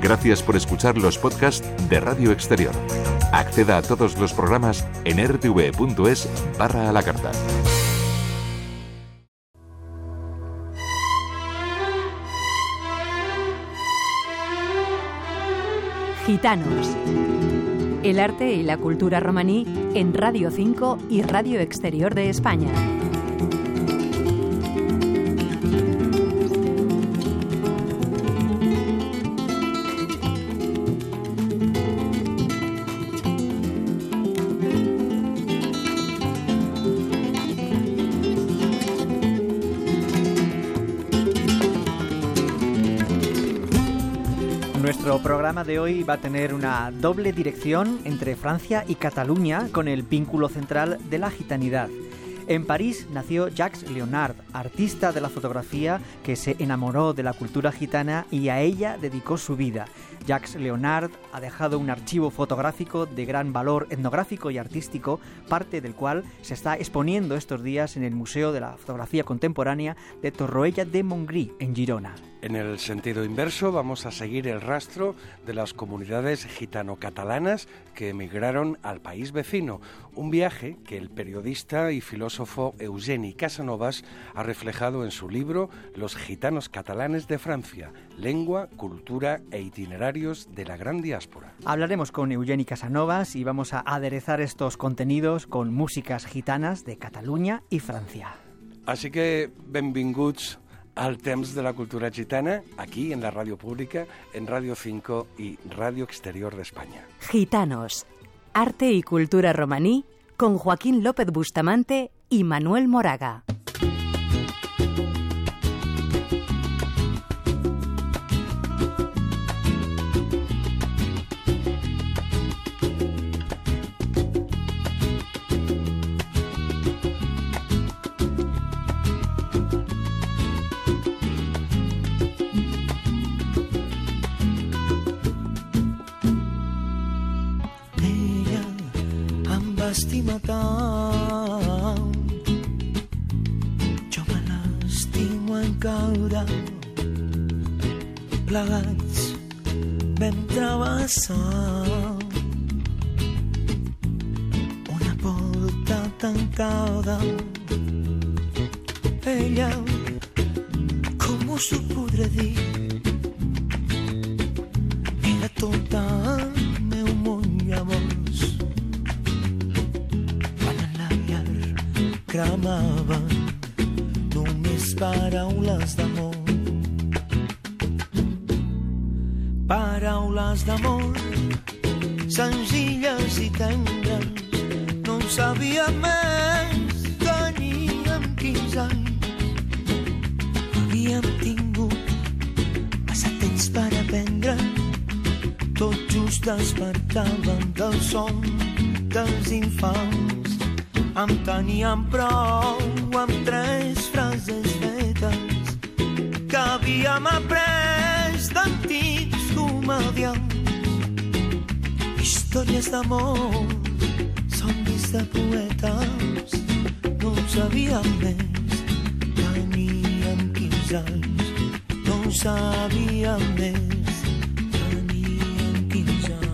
Gracias por escuchar los podcasts de Radio Exterior. Acceda a todos los programas en rtv.es/a la carta. Gitanos. El arte y la cultura romaní en Radio 5 y Radio Exterior de España. Nuestro programa de hoy va a tener una doble dirección entre Francia y Cataluña con el vínculo central de la gitanidad. En París nació Jacques Léonard, artista de la fotografía que se enamoró de la cultura gitana y a ella dedicó su vida. Jacques Léonard ha dejado un archivo fotográfico de gran valor etnográfico y artístico, parte del cual se está exponiendo estos días en el Museo de la Fotografía Contemporánea de Torroella de Montgrí, en Girona. En el sentido inverso, vamos a seguir el rastro de las comunidades gitano-catalanas que emigraron al país vecino, un viaje que el periodista y filósofo Eugeni Casanovas ha reflejado en su libro Los gitanos catalanes de Francia, lengua, cultura e itinerarios de la gran diáspora. Hablaremos con Eugeni Casanovas y vamos a aderezar estos contenidos con músicas gitanas de Cataluña y Francia. Así que, benvinguts al temps de la cultura gitana, aquí en la radio pública, en Radio 5 y Radio Exterior de España. Gitanos, arte y cultura romaní, con Joaquín López Bustamante y Manuel Moraga. M'estima tant, jo me l'estimo encara. Plegats vam travessar una porta tancada. Ella, com us ho podré dir, era tot el meu món llavors. Cremaven només paraules d'amor. Paraules d'amor senzilles i tendres. No en sabíem més, teníem 15 anys. Havíem tingut massa temps per aprendre. Tot just despertàvem del son dels infants. Em teníem prou amb 3 frases fetes que havíem après d'antics comediants. Històries d'amor, somnis de poetes. No en sabíem més, teníem 15 anys. No en sabíem més, teníem 15 anys.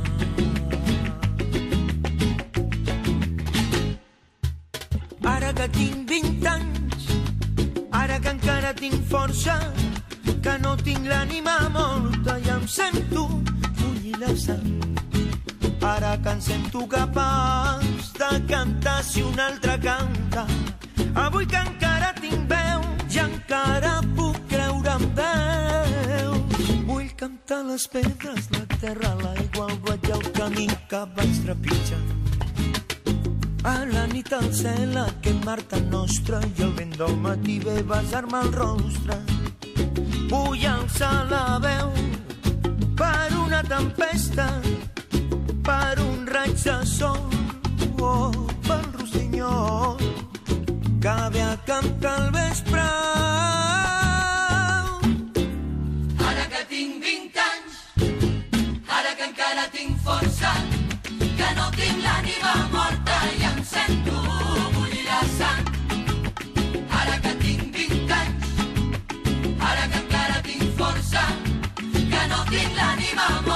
Ara que tinc 20 anys, ara que encara tinc força, que no tinc l'ànima morta i em sento bullir la sang. Ara que em sento capaç de cantar si un altre canta, avui que encara tinc veu i encara puc creure en veus. Vull cantar les pedres, la terra, l'aigua, el blat i el camí que vaig trepitjant. A la nit al cel, aquest mar tan nostre, i el vent del matí ve a besar-me el rostre. Vull alçar la veu per una tempesta, per un raig de sol o pel rossinyol que ve a cantar al vespre. Ara que tinc 20 anys, ara que encara tinc força, que no tinc l'ànima morta i em sento bullir la sang. Ara que tinc 20 anys, ara que encara tinc força, que no tinc l'ànima morta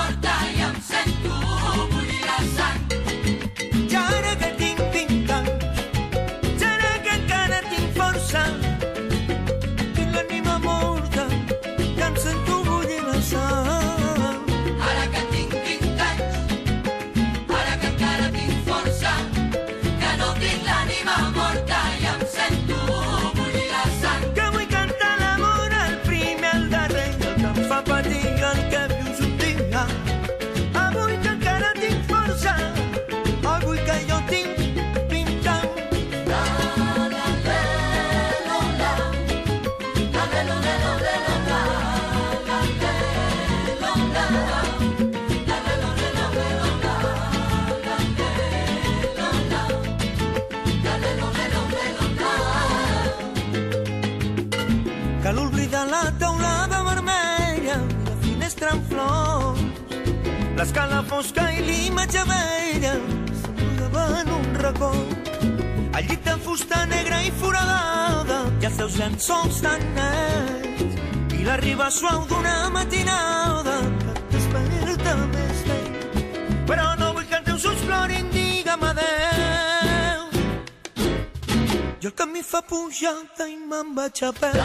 l'escala fosca i l'imatge vella s'amagava en un racó. Al llit de fusta negra i foradada i els seus llençols tan nets i la riba suau d'una matinada que et desperta més vell. Però no vull que els teus ulls plorin, digue'm adeu. Jo el camí fa pujada i me'n vaig a peu.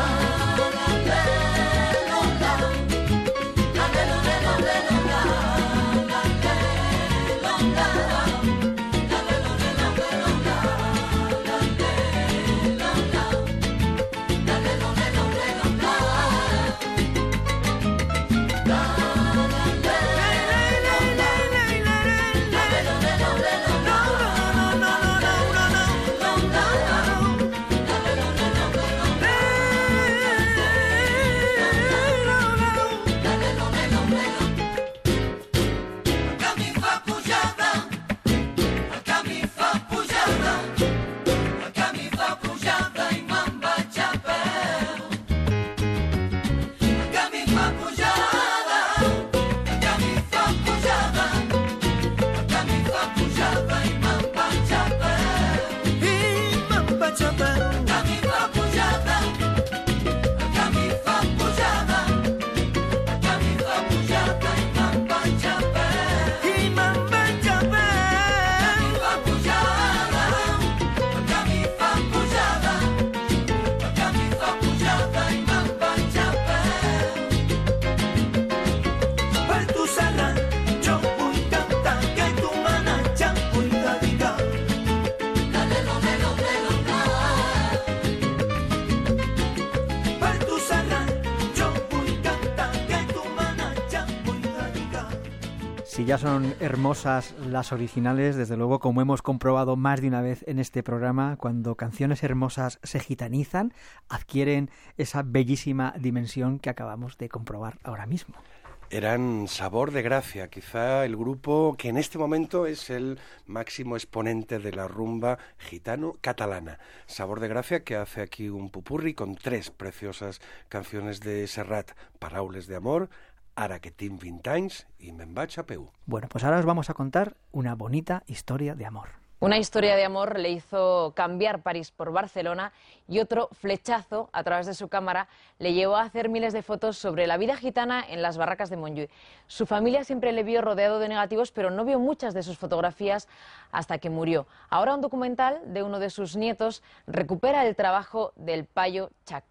Si ya son hermosas las originales, desde luego, como hemos comprobado más de una vez en este programa, cuando canciones hermosas se gitanizan, adquieren esa bellísima dimensión que acabamos de comprobar ahora mismo. Eran Sabor de Gracia, quizá el grupo que en este momento es el máximo exponente de la rumba gitano-catalana. Sabor de Gracia, que hace aquí un pupurri con 3 preciosas canciones de Serrat: Paraules de amor, Ara que tinc 20 anys y me'n vaig a peu. Bueno, pues ahora os vamos a contar una bonita historia de amor. Una historia de amor le hizo cambiar París por Barcelona y otro flechazo a través de su cámara le llevó a hacer miles de fotos sobre la vida gitana en las barracas de Montjuïc. Su familia siempre le vio rodeado de negativos, pero no vio muchas de sus fotografías hasta que murió. Ahora un documental de uno de sus nietos recupera el trabajo del payo Chac.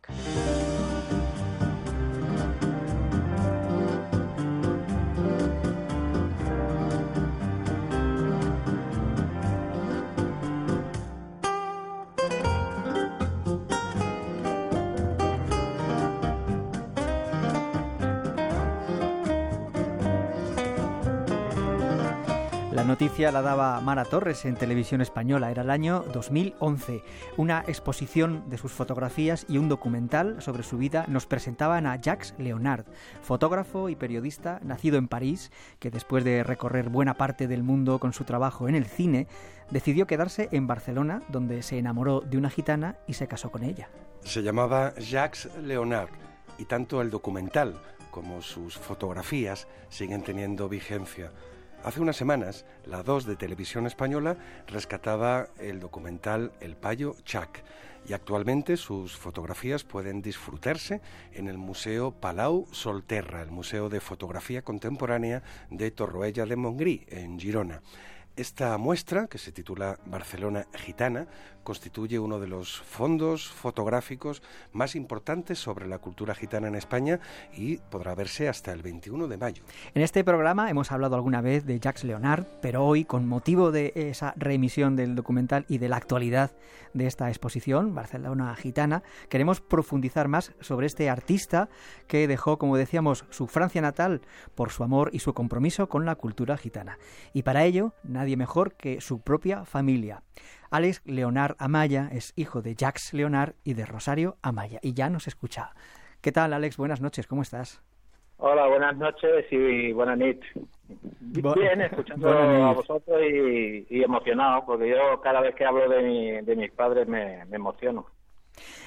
La noticia la daba Mara Torres en Televisión Española. Era el año 2011. Una exposición de sus fotografías y un documental sobre su vida nos presentaban a Jacques Leonard, fotógrafo y periodista nacido en París, que después de recorrer buena parte del mundo con su trabajo en el cine, decidió quedarse en Barcelona, donde se enamoró de una gitana y se casó con ella. Se llamaba Jacques Leonard y tanto el documental como sus fotografías siguen teniendo vigencia. Hace unas semanas, la 2 de Televisión Española rescataba el documental El payo Chac y actualmente sus fotografías pueden disfrutarse en el Museo Palau Solterra, el Museo de Fotografía Contemporánea de Torroella de Montgrí, en Girona. Esta muestra, que se titula Barcelona Gitana, constituye uno de los fondos fotográficos más importantes sobre la cultura gitana en España y podrá verse hasta el 21 de mayo. En este programa hemos hablado alguna vez de Jacques Leonard, pero hoy, con motivo de esa reemisión del documental y de la actualidad de esta exposición, Barcelona Gitana, queremos profundizar más sobre este artista que dejó, como decíamos, su Francia natal por su amor y su compromiso con la cultura gitana. Y para ello, nadie mejor que su propia familia. Alex Leonard Amaya es hijo de Jacques Leonard y de Rosario Amaya, y ya nos escucha. ¿Qué tal, Alex? Buenas noches, ¿cómo estás? Hola, buenas noches y buenas noches. Bien, escuchando a vosotros y emocionado, porque yo cada vez que hablo de mis padres me emociono.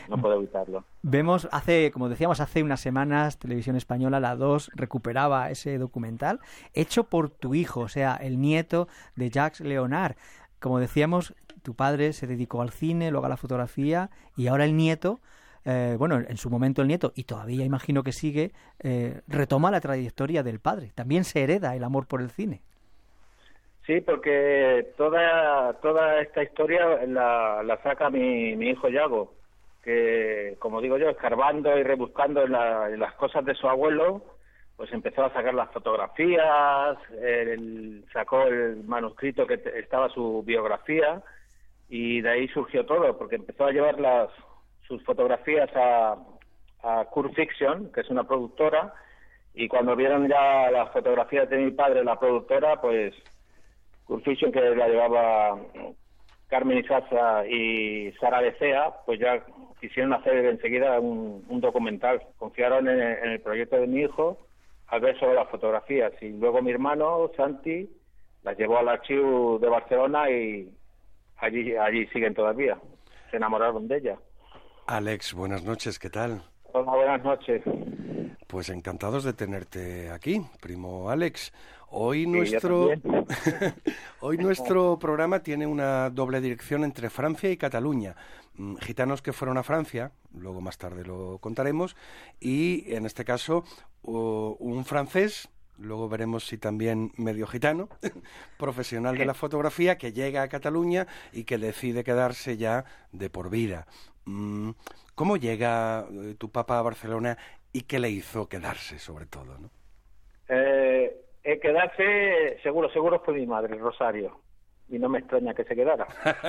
no puedo evitarlo. Vemos, como decíamos, hace unas semanas, Televisión Española, La 2, recuperaba ese documental hecho por tu hijo, o sea, el nieto de Jacques Leonard. Como decíamos, tu padre se dedicó al cine, luego a la fotografía, y ahora el nieto, en su momento el nieto, y todavía imagino que sigue, retoma la trayectoria del padre. También se hereda el amor por el cine. Sí, porque toda esta historia la saca mi hijo Yago, que, como digo yo, escarbando y rebuscando en las cosas de su abuelo, pues empezó a sacar las fotografías, sacó el manuscrito que estaba su biografía, y de ahí surgió todo, porque empezó a llevar sus fotografías a Cure Fiction, que es una productora, y cuando vieron ya las fotografías de mi padre, la productora, pues Cure Fiction, que la llevaba Carmen Isaza y Sara Lecea, pues ya quisieron hacer enseguida un documental. Confiaron en el proyecto de mi hijo al ver solo las fotografías, y luego mi hermano Santi las llevó al archivo de Barcelona y allí siguen todavía. Se enamoraron de ella. Alex, buenas noches, ¿qué tal? Hola, buenas noches. Pues encantados de tenerte aquí, primo Alex. Hoy nuestro programa tiene una doble dirección entre Francia y Cataluña. Gitanos que fueron a Francia, luego más tarde lo contaremos, y en este caso un francés, luego veremos si también medio gitano, profesional de la fotografía, que llega a Cataluña y que decide quedarse ya de por vida. ¿Cómo llega tu papá a Barcelona y qué le hizo quedarse, sobre todo, ¿no? Quedarse, seguro fue mi madre, Rosario, y no me extraña que se quedara.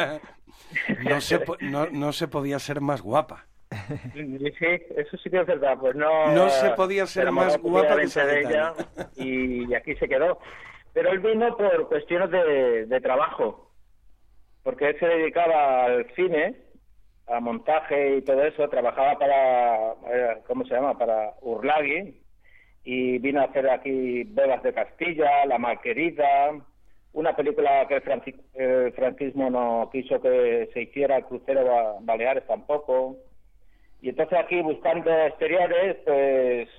No se podía ser más guapa. Sí, eso sí que es verdad, pues no se podía ser más guapa que de ella, y aquí se quedó. Pero él vino por cuestiones de trabajo, porque él se dedicaba al cine, a montaje y todo eso, trabajaba para Urlagui, y vino a hacer aquí Bodas de Castilla, La Malquerida, una película que el franquismo no quiso que se hiciera, el crucero Baleares tampoco. Y entonces aquí, buscando exteriores, pues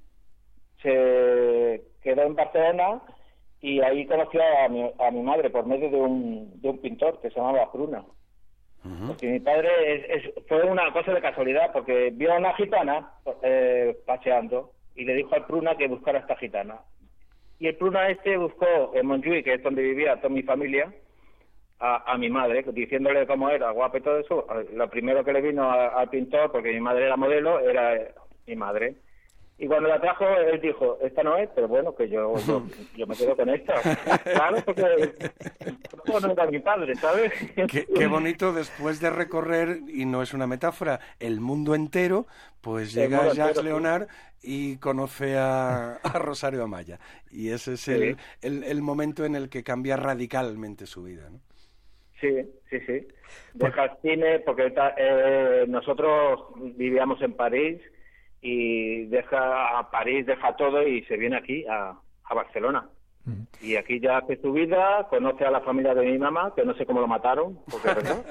se quedó en Barcelona, y ahí conoció a mi madre por medio de un pintor que se llamaba Pruna. Porque mi padre fue una cosa de casualidad, porque vio a una gitana paseando y le dijo al Pruna que buscara a esta gitana. Y el Pruna buscó en Montjuïc, que es donde vivía toda mi familia, a mi madre, diciéndole cómo era, guapa y todo eso. Lo primero que le vino al pintor, porque mi madre era modelo, era mi madre. Y cuando la trajo, él dijo, esta no es, pero bueno, que yo me quedo con esta. Claro, porque no era mi padre, ¿sabes? Qué bonito, después de recorrer, y no es una metáfora, el mundo entero, pues llega Jacques Leonard y conoce a Rosario Amaya. Y ese es el momento en el que cambia radicalmente su vida, ¿no? Sí. Deja el cine, porque nosotros vivíamos en París, y deja París, deja todo y se viene aquí a Barcelona. Y aquí ya hace su vida, conoce a la familia de mi mamá, que no sé cómo lo mataron, porque es verdad.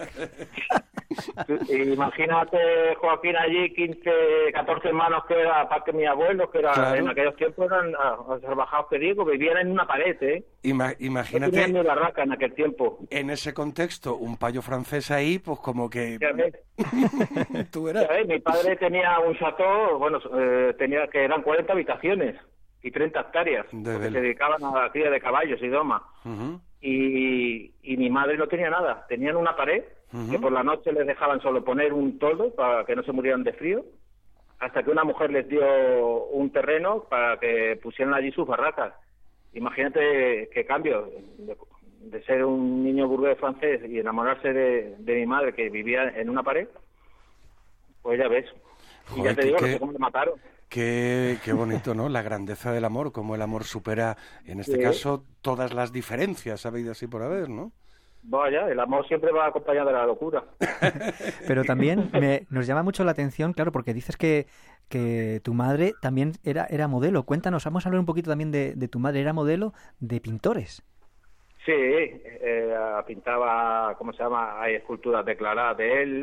Imagínate, Joaquín, allí 15, 14 hermanos, que era para que mis abuelos, que era, claro, en aquellos tiempos eran salvajados, que digo, vivían en una pared, ¿eh? Imagínate. No tenían ni barraca en aquel tiempo. En ese contexto, un payo francés ahí, pues como que... Tú verás. Mi padre tenía un chateau, tenía que eran 40 habitaciones y 30 hectáreas, porque se dedicaban a la cría de caballos y doma. Y mi madre no tenía nada, tenían una pared que por la noche les dejaban solo poner un toldo para que no se murieran de frío, hasta que una mujer les dio un terreno para que pusieran allí sus barracas. Imagínate qué cambio, de ser un niño burgués francés y enamorarse de mi madre, que vivía en una pared, pues ya ves. Y ya te digo, no sé cómo le mataron. Qué bonito, ¿no? La grandeza del amor, cómo el amor supera, en este caso, todas las diferencias habidas y por haber, ¿no? Vaya, el amor siempre va acompañado de la locura. Pero también nos llama mucho la atención, claro, porque dices que tu madre también era modelo. Cuéntanos, vamos a hablar un poquito también de tu madre. Era modelo de pintores. Sí, pintaba, ¿cómo se llama? Hay esculturas declaradas de él.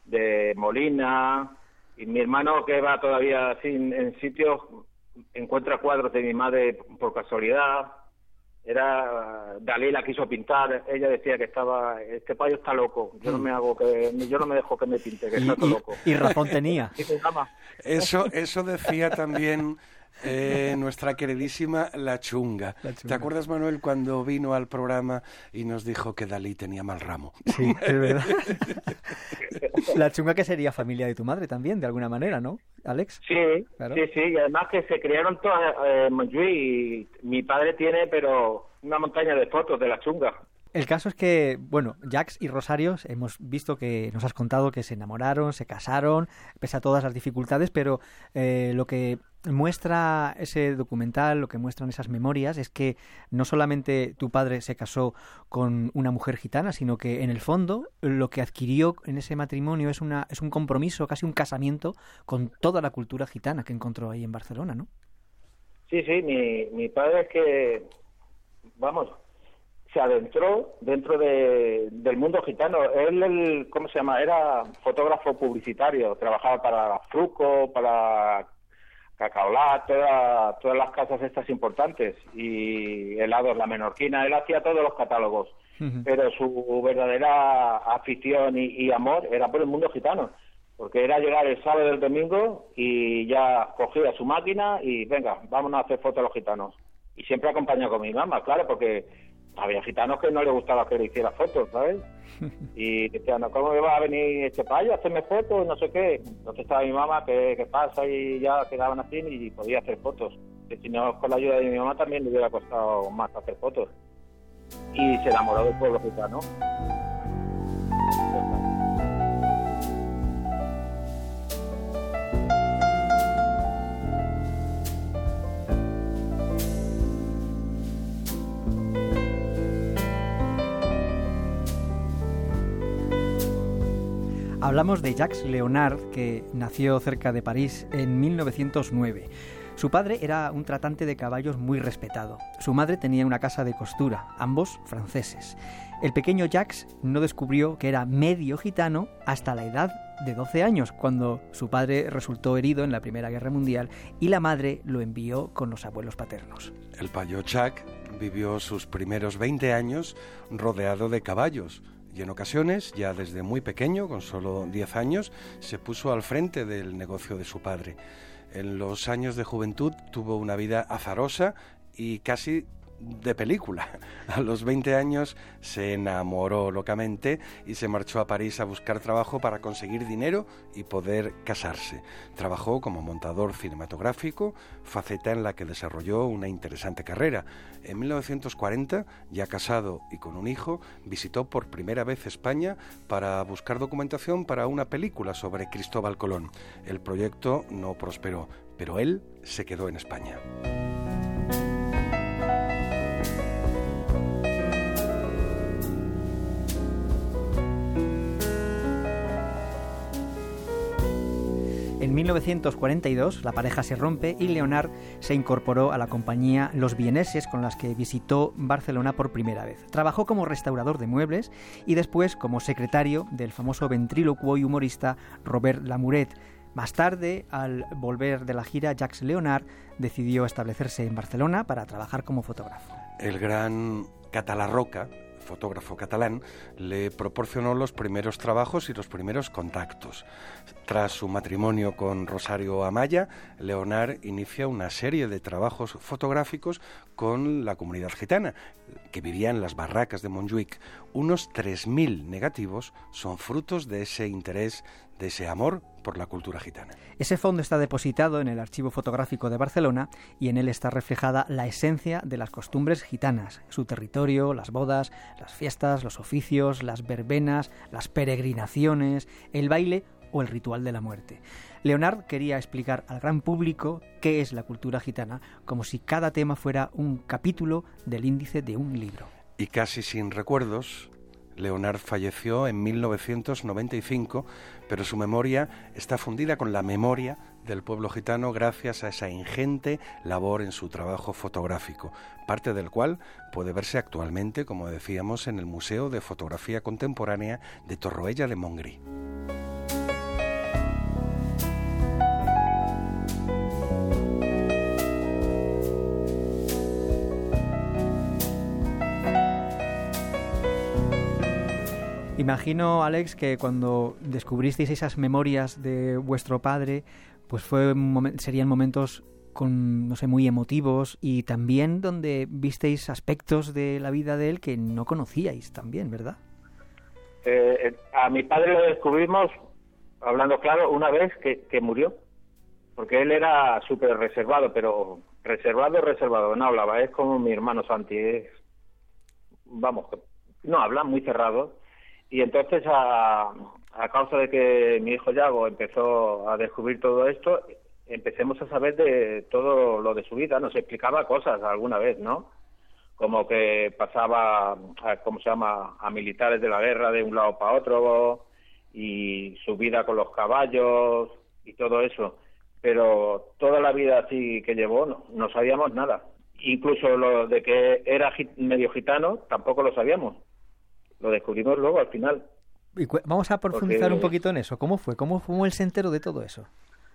de Molina, y mi hermano, que va todavía así en sitios, encuentra cuadros de mi madre por casualidad. Dalí la quiso pintar, ella decía que este payo está loco, yo no me dejo que me pinte, que está todo loco. Y razón tenía. Eso decía también nuestra queridísima La Chunga. ¿Te acuerdas, Manuel, cuando vino al programa y nos dijo que Dalí tenía mal ramo? Sí, es verdad. La Chunga, que sería familia de tu madre también, de alguna manera, ¿no, Alex? Sí, claro. Sí, y además que se criaron todas en Montjuïc, y mi padre tiene, pero una montaña de fotos de La Chunga. El caso es que, bueno, Jacques y Rosario, hemos visto que nos has contado que se enamoraron, se casaron, pese a todas las dificultades, pero lo que muestra ese documental, lo que muestran esas memorias, es que no solamente tu padre se casó con una mujer gitana, sino que en el fondo lo que adquirió en ese matrimonio es un compromiso, casi un casamiento con toda la cultura gitana que encontró ahí en Barcelona, ¿no? Sí, mi padre es que, vamos, se adentró dentro del mundo gitano. Él, ¿cómo se llama? Era fotógrafo publicitario, trabajaba para Fruco, para Cacaolat, todas las casas estas importantes, y helados, La Menorquina. Él hacía todos los catálogos, pero su verdadera afición y amor era por el mundo gitano, porque era llegar el sábado y el domingo y ya cogía su máquina y venga, vámonos a hacer fotos a los gitanos. Y siempre acompañado con mi mamá, claro, porque había gitanos que no les gustaba que le hiciera fotos, ¿sabes? Y decían, ¿cómo me va a venir este payo a hacerme fotos? No sé qué. Entonces estaba mi mamá, ¿qué pasa? Y ya quedaban así y podía hacer fotos. Que si no, con la ayuda de mi mamá también le hubiera costado más hacer fotos. Y se enamoró del pueblo gitano. Hablamos de Jacques Léonard, que nació cerca de París en 1909. Su padre era un tratante de caballos muy respetado. Su madre tenía una casa de costura, ambos franceses. El pequeño Jacques no descubrió que era medio gitano hasta la edad de 12 años, cuando su padre resultó herido en la Primera Guerra Mundial y la madre lo envió con los abuelos paternos. El payo Jacques vivió sus primeros 20 años rodeado de caballos. Y en ocasiones, ya desde muy pequeño, con solo 10 años, se puso al frente del negocio de su padre. En los años de juventud tuvo una vida azarosa y casi de película. A los 20 años se enamoró locamente y se marchó a París a buscar trabajo para conseguir dinero y poder casarse. Trabajó como montador cinematográfico, faceta en la que desarrolló una interesante carrera. En 1940, ya casado y con un hijo, visitó por primera vez España para buscar documentación para una película sobre Cristóbal Colón. El proyecto no prosperó, pero él se quedó en España. En 1942 la pareja se rompe y Léonard se incorporó a la compañía Los Vieneses, con las que visitó Barcelona por primera vez. Trabajó como restaurador de muebles y después como secretario del famoso ventrílocuo y humorista Robert Lamourette. Más tarde, al volver de la gira, Jacques Léonard decidió establecerse en Barcelona para trabajar como fotógrafo. El gran Català Roca, fotógrafo catalán, le proporcionó los primeros trabajos y los primeros contactos. Tras su matrimonio con Rosario Amaya, Léonard inicia una serie de trabajos fotográficos con la comunidad gitana, que vivía en las barracas de Montjuïc. Unos 3.000 negativos son frutos de ese interés, de ese amor por la cultura gitana. Ese fondo está depositado en el Archivo Fotográfico de Barcelona y en él está reflejada la esencia de las costumbres gitanas, su territorio, las bodas, las fiestas, los oficios, las verbenas, las peregrinaciones, el baile o el ritual de la muerte. Léonard quería explicar al gran público qué es la cultura gitana, como si cada tema fuera un capítulo del índice de un libro. Y casi sin recuerdos, Léonard falleció en 1995, pero su memoria está fundida con la memoria del pueblo gitano gracias a esa ingente labor en su trabajo fotográfico, parte del cual puede verse actualmente, como decíamos, en el Museo de Fotografía Contemporánea de Torroella de Montgrí. Imagino, Alex, que cuando descubristeis esas memorias de vuestro padre, pues serían momentos no sé, muy emotivos, y también donde visteis aspectos de la vida de él que no conocíais también, ¿verdad? A mi padre lo descubrimos, hablando claro, una vez que murió, porque él era súper reservado, pero reservado, no hablaba, es como mi hermano Santi, no habla, muy cerrado. Y entonces, a causa de que mi hijo Yago empezó a descubrir todo esto, empecemos a saber de todo lo de su vida. Nos explicaba cosas alguna vez, ¿no? Como que pasaba, a militares de la guerra de un lado para otro, y su vida con los caballos y todo eso. Pero toda la vida así que llevó no sabíamos nada. Incluso lo de que era medio gitano tampoco lo sabíamos. Lo descubrimos luego al final. Y vamos a profundizar un poquito en eso. ¿Cómo fue? ¿Cómo él se enteró de todo eso?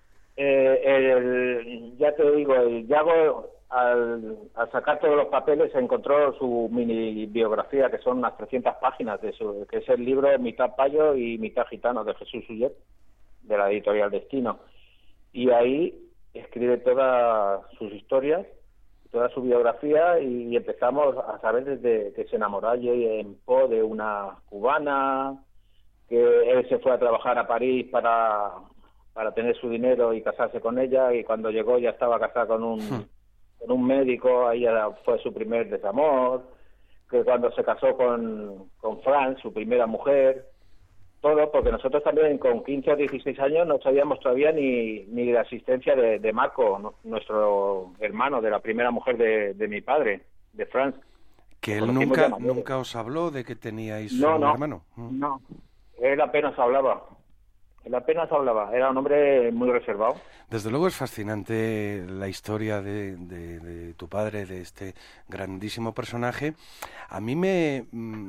Ya te digo, el Yago, al sacar todos los papeles, encontró su mini biografía, que son unas 300 páginas, que es el libro Mitad Payo y Mitad Gitano, de Jesús Ullet, de la editorial Destino. Y ahí escribe todas sus historias, toda su biografía, y empezamos a saber desde que se enamoró allí en Po de una cubana, que él se fue a trabajar a París para tener su dinero y casarse con ella, y cuando llegó ya estaba casada con un médico, ahí ya fue su primer desamor, que cuando se casó con Fran, su primera mujer, todo, porque nosotros también con 15 o 16 años no sabíamos todavía ni de la existencia de Marco, nuestro hermano, de la primera mujer de mi padre, de Franz. Que él nunca os habló de que teníais un hermano. No, él apenas hablaba. Era un hombre muy reservado. Desde luego es fascinante la historia de tu padre, de este grandísimo personaje. A mí me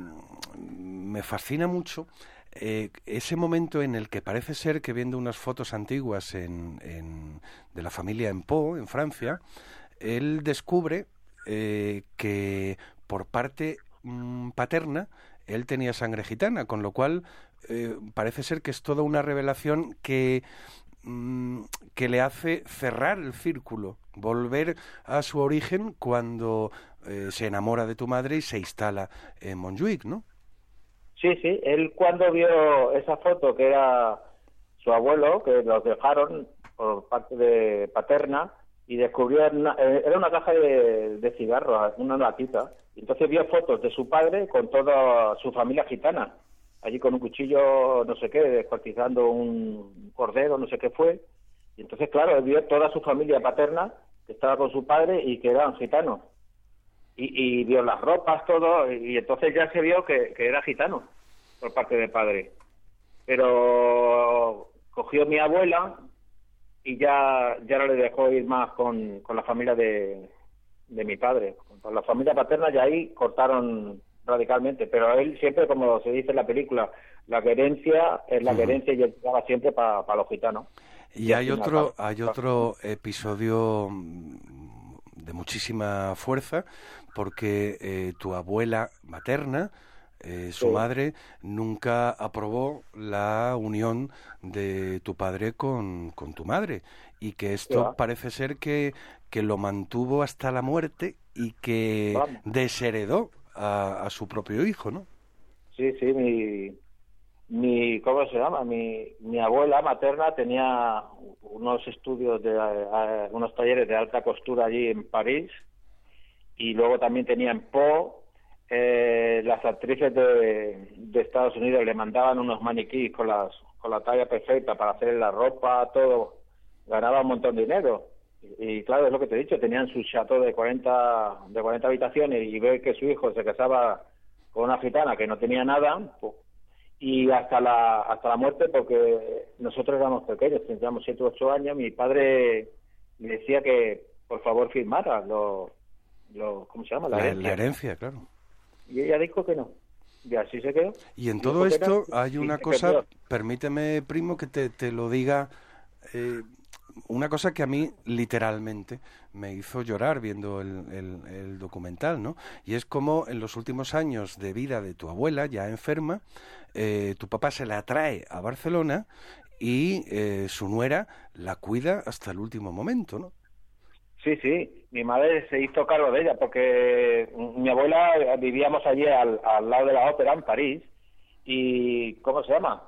fascina mucho ese momento en el que parece ser que, viendo unas fotos antiguas de la familia en Po, en Francia, él descubre que por parte paterna él tenía sangre gitana, con lo cual parece ser que es toda una revelación que le hace cerrar el círculo, volver a su origen cuando se enamora de tu madre y se instala en Montjuïc, ¿no? Sí, él cuando vio esa foto, que era su abuelo, que los dejaron por parte de paterna, y descubrió, era una caja de cigarros, una latita, y entonces vio fotos de su padre con toda su familia gitana, allí con un cuchillo, no sé qué, descuartizando un cordero, no sé qué fue, y entonces, claro, él vio toda su familia paterna, que estaba con su padre y que eran gitanos. Y vio las ropas, todo, y entonces ya se vio que era gitano por parte del padre. Pero cogió mi abuela y ya no le dejó ir más con la familia de mi padre. Con la familia paterna ya ahí cortaron radicalmente, pero él siempre, como se dice en la película, la querencia es la querencia, y él llegaba siempre para los gitanos. Y hay otro episodio de muchísima fuerza, porque tu abuela materna, su madre, nunca aprobó la unión de tu padre con tu madre, y que esto parece ser que lo mantuvo hasta la muerte y que desheredó a su propio hijo, ¿no? Sí, ¿cómo se llama? Mi abuela materna tenía unos estudios unos talleres de alta costura allí en París, y luego también tenía en Po. Las actrices de Estados Unidos le mandaban unos maniquís con la talla perfecta para hacer la ropa, todo. Ganaba un montón de dinero. Y claro, es lo que te he dicho, tenían su chateau de 40 habitaciones, y ver que su hijo se casaba con una gitana que no tenía nada, y hasta la muerte, porque nosotros éramos pequeños, teníamos 7 u 8 años, mi padre me decía que por favor firmara ¿cómo se llama? La herencia, claro. Y ella dijo que no. Y así se quedó. Y en todo esto hay una cosa, permíteme, primo, que te lo diga una cosa que a mí literalmente me hizo llorar viendo el documental, ¿no? Y es como en los últimos años de vida de tu abuela, ya enferma, tu papá se la trae a Barcelona y su nuera la cuida hasta el último momento, ¿no? Sí, mi madre se hizo cargo de ella porque mi abuela, vivíamos allí al lado de la ópera en París y, ¿cómo se llama?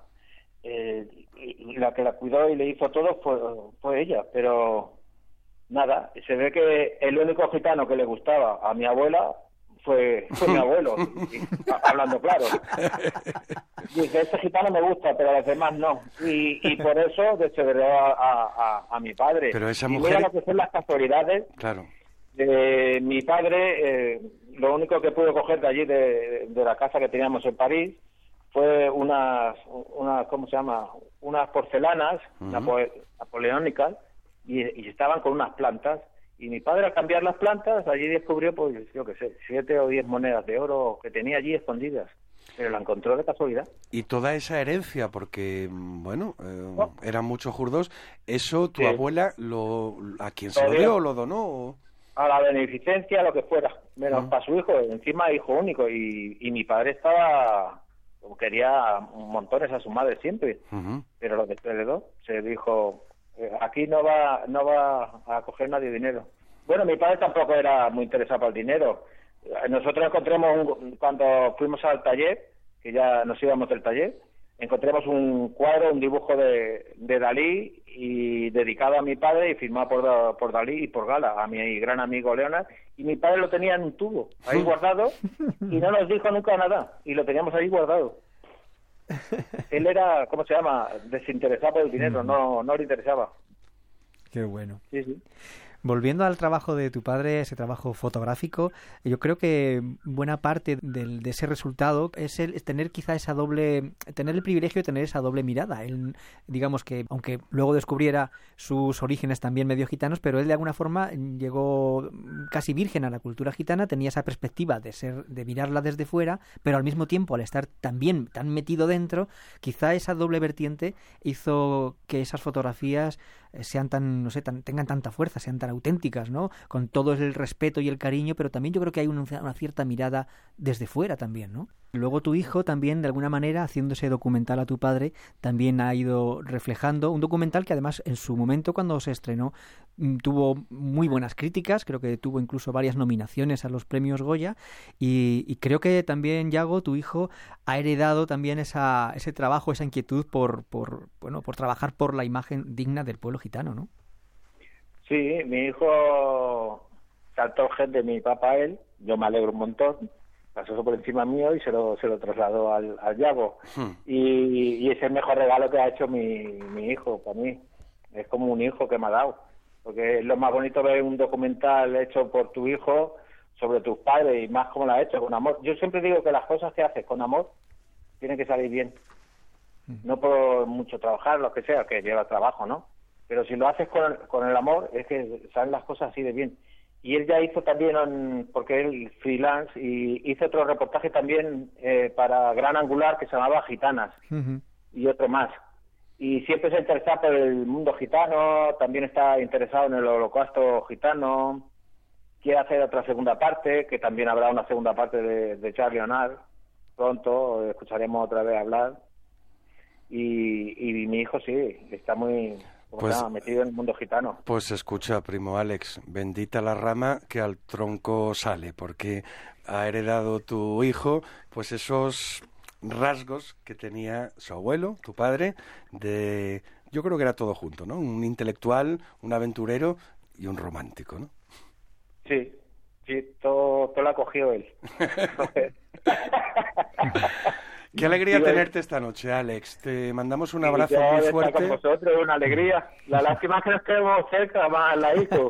La que la cuidó y le hizo todo fue ella, pero nada, se ve que el único gitano que le gustaba a mi abuela fue mi abuelo, hablando claro. Dice, este gitano me gusta, pero a los demás no. Y por eso desheredó a mi padre. Pero esa y mujer... mira lo que son las casualidades. Claro. Mi padre, lo único que pudo coger de allí, de la casa que teníamos en París, fue unas ¿cómo se llama? Unas porcelanas napoleónicas y estaban con unas plantas. Y mi padre, al cambiar las plantas, allí descubrió, pues, yo qué sé, 7 o 10 monedas de oro que tenía allí escondidas. Pero la encontró de casualidad. Y toda esa herencia, porque, bueno, eran muchos judíos, ¿eso tu abuela ¿a quién se lo dio o lo donó? A la beneficencia, lo que fuera. Menos para su hijo, encima hijo único. Y mi padre quería montones a su madre siempre. Pero lo desheredó. Se dijo... aquí no va a coger nadie dinero. Bueno, mi padre tampoco era muy interesado por el dinero. Nosotros encontramos, cuando fuimos al taller, que ya nos íbamos del taller, encontramos un cuadro, un dibujo de Dalí y dedicado a mi padre y firmado por Dalí y por Gala, a mi gran amigo Leonard, y mi padre lo tenía en un tubo, ahí guardado, y no nos dijo nunca nada, y lo teníamos ahí guardado. Él era, ¿cómo se llama?, desinteresado por el dinero, no le interesaba. Qué bueno. Sí. Volviendo al trabajo de tu padre, ese trabajo fotográfico, yo creo que buena parte de ese resultado es tener quizá tener el privilegio de tener esa doble mirada. Él, digamos que, aunque luego descubriera sus orígenes también medio gitanos, pero él de alguna forma llegó casi virgen a la cultura gitana, tenía esa perspectiva de mirarla desde fuera, pero al mismo tiempo, al estar también tan metido dentro, quizá esa doble vertiente hizo que esas fotografías sean tengan tanta fuerza, sean tan auténticas, ¿no? Con todo el respeto y el cariño, pero también yo creo que hay una cierta mirada desde fuera también, ¿no? Luego tu hijo también, de alguna manera, haciendo ese documental a tu padre, también ha ido reflejando un documental que además en su momento, cuando se estrenó, tuvo muy buenas críticas, creo que tuvo incluso varias nominaciones a los premios Goya, y creo que también, Yago, tu hijo, ha heredado también ese trabajo, esa inquietud por trabajar por la imagen digna del pueblo gitano, ¿no? Sí, mi hijo saltó el gen de mi papá a él, yo me alegro un montón, pasó por encima mío y se lo trasladó al Yago. Y es el mejor regalo que ha hecho mi hijo para mí. Es como un hijo que me ha dado. Porque es lo más bonito ver un documental hecho por tu hijo sobre tus padres y más como lo ha hecho, con amor. Yo siempre digo que las cosas que haces con amor tienen que salir bien. No por mucho trabajar, lo que sea, que lleva trabajo, ¿no? Pero si lo haces con el amor, es que salen las cosas así de bien. Y él ya hizo también, porque él freelance, y hizo otro reportaje también para Gran Angular que se llamaba Gitanas, y otro más. Y siempre se interesa por el mundo gitano, también está interesado en el holocausto gitano, quiere hacer otra segunda parte, que también habrá una segunda parte de Charles Leonard, pronto escucharemos otra vez hablar. Y mi hijo sí, está muy... metido en el mundo gitano. Pues escucha, primo Alex, bendita la rama que al tronco sale, porque ha heredado tu hijo pues esos rasgos que tenía su abuelo, tu padre, yo creo que era todo junto, ¿no? Un intelectual, un aventurero y un romántico, ¿no? Sí, todo lo ha cogido él. Qué alegría tenerte esta noche, Alex. Te mandamos un abrazo muy fuerte. Con vosotros, una alegría. La lástima es que nos quedemos cerca, más al ladito.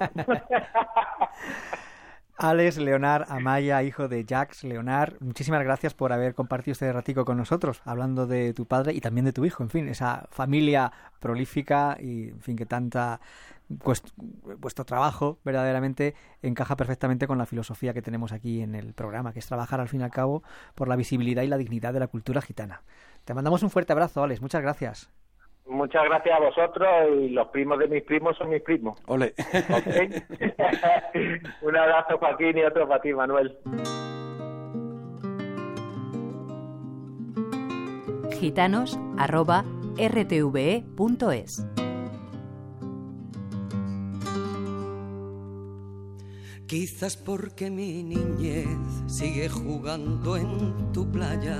Alex Leonard Amaya, hijo de Jacques Leonard, muchísimas gracias por haber compartido este ratico con nosotros, hablando de tu padre y también de tu hijo, en fin, esa familia prolífica y, en fin, que vuestro trabajo verdaderamente encaja perfectamente con la filosofía que tenemos aquí en el programa, que es trabajar al fin y al cabo por la visibilidad y la dignidad de la cultura gitana. Te mandamos un fuerte abrazo, Alex, muchas gracias. Muchas gracias a vosotros, y los primos de mis primos son mis primos. Ole. ¿Okay? Un abrazo, Joaquín, y otro para ti, Manuel. gitanos@rtve.es. Quizás porque mi niñez sigue jugando en tu playa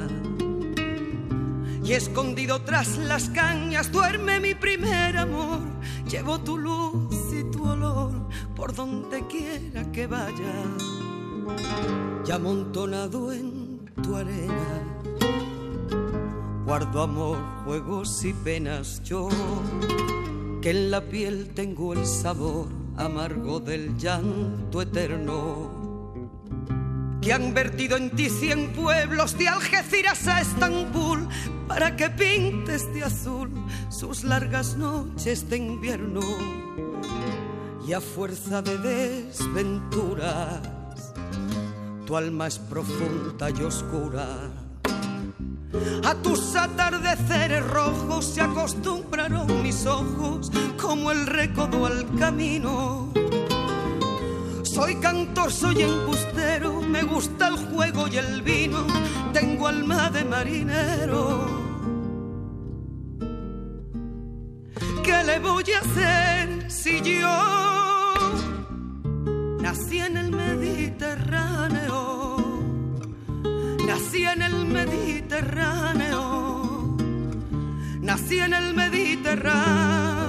y escondido tras las cañas duerme mi primer amor. Llevo tu luz y tu olor por donde quiera que vaya, y amontonado en tu arena guardo amor, juegos y penas yo, que en la piel tengo el sabor amargo del llanto eterno, que han vertido en ti 100 pueblos de Algeciras a Estambul para que pintes de azul sus largas noches de invierno, y a fuerza de desventuras tu alma es profunda y oscura. A tus atardeceres rojos se acostumbraron mis ojos como el recodo al camino. Soy cantor, soy embustero, me gusta el juego y el vino, tengo alma de marinero. ¿Qué le voy a hacer si yo nací en el Mediterráneo? Nací en el Mediterráneo, nací en el Mediterráneo.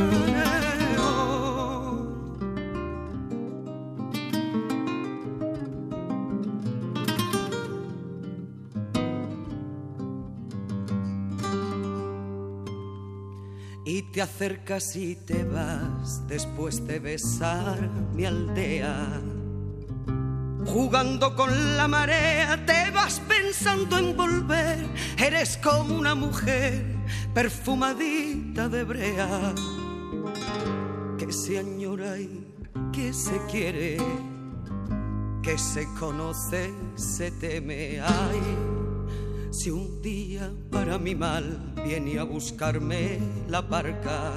Y te acercas y te vas después de besar mi aldea. Jugando con la marea te vas pensando en volver. Eres como una mujer perfumadita de brea, que se añora y que se quiere, que se conoce, se teme. Ay, si un día para mi mal viene a buscarme la barca,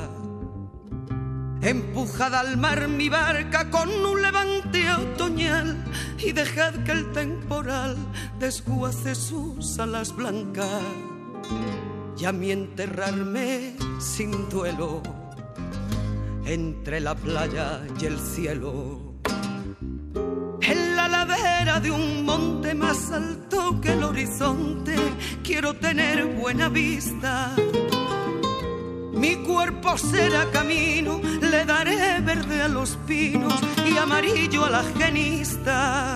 empujad al mar mi barca con un levante otoñal y dejad que el temporal desguace sus alas blancas, y a mí enterrarme sin duelo entre la playa y el cielo, en la ladera de un monte más alto que el horizonte. Quiero tener buena vista, mi cuerpo será camino, le daré verde a los pinos y amarillo a la genista.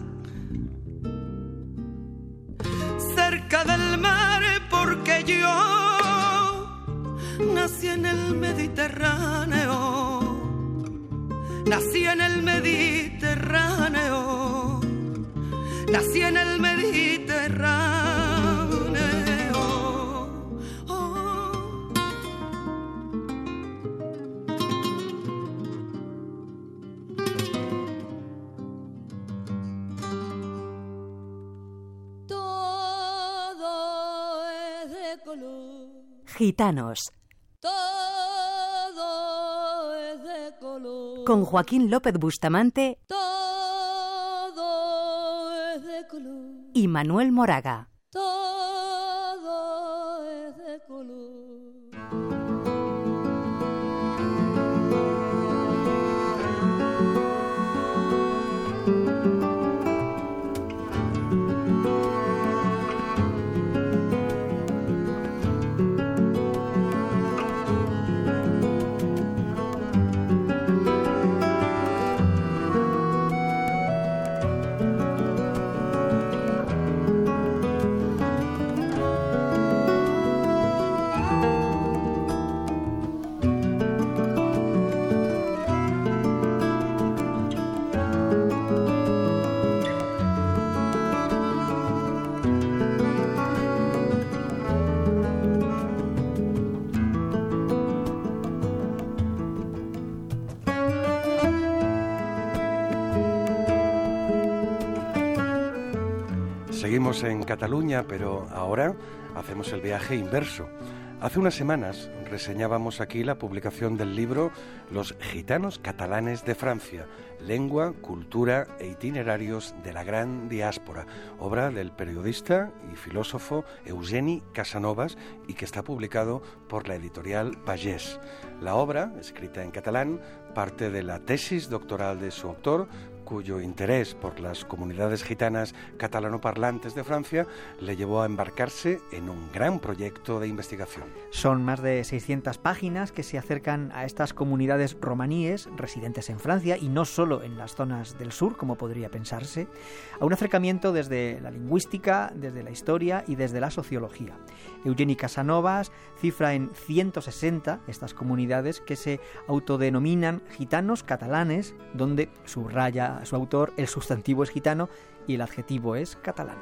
Cerca del mar, porque yo nací en el Mediterráneo, nací en el Mediterráneo, nací en el Mediterráneo. Gitanos. Todo es de color. Con Joaquín López Bustamante. Todo es de color. Y Manuel Moraga. Todo es de color. Seguimos en Cataluña, pero ahora hacemos el viaje inverso. Hace unas semanas reseñábamos aquí la publicación del libro Los gitanos catalanes de Francia, lengua, cultura e itinerarios de la gran diáspora, obra del periodista y filósofo Eugeni Casanovas y que está publicado por la editorial Pagès. La obra, escrita en catalán, parte de la tesis doctoral de su autor, cuyo interés por las comunidades gitanas catalanoparlantes de Francia le llevó a embarcarse en un gran proyecto de investigación. Son más de 600 páginas que se acercan a estas comunidades romaníes residentes en Francia y no solo en las zonas del sur, como podría pensarse, a un acercamiento desde la lingüística, desde la historia y desde la sociología. Eugeni Casanovas cifra en 160 estas comunidades que se autodenominan gitanos catalanes, donde subraya su autor, el sustantivo es gitano y el adjetivo es catalán.